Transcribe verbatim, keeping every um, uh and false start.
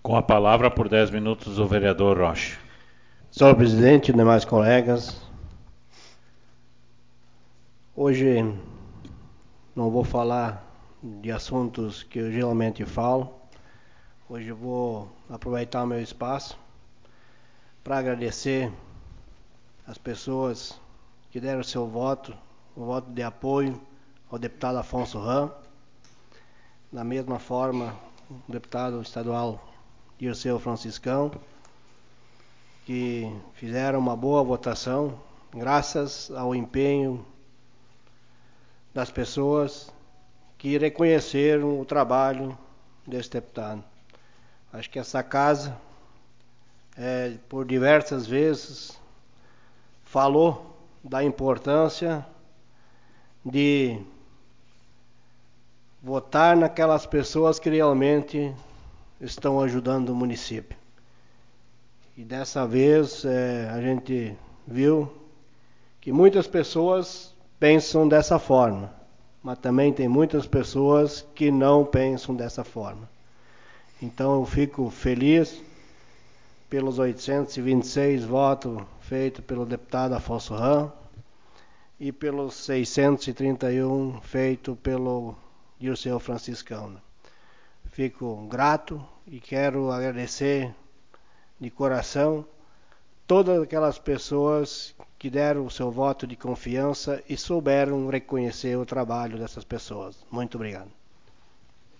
Com a palavra por dez minutos o vereador Rocha. Senhor presidente, demais colegas, hoje não vou falar de assuntos que eu geralmente falo. Hoje eu vou aproveitar o meu espaço para agradecer as pessoas que deram seu voto, o voto de apoio ao deputado Afonso Ram. Da mesma forma, o deputado estadual Dirceu Franciscão, que fizeram uma boa votação, graças ao empenho das pessoas que reconheceram o trabalho desse deputado. Acho que essa casa, é, por diversas vezes, falou da importância de votar naquelas pessoas que realmente estão ajudando o município. E dessa vez é, a gente viu que muitas pessoas pensam dessa forma, mas também tem muitas pessoas que não pensam dessa forma. Então eu fico feliz pelos oitocentos e vinte e seis votos feitos pelo deputado Afonso Ram e pelos seiscentos e trinta e um feitos pelo Dirceu Franciscão. Fico grato e quero agradecer de coração todas aquelas pessoas que deram o seu voto de confiança e souberam reconhecer o trabalho dessas pessoas. Muito obrigado.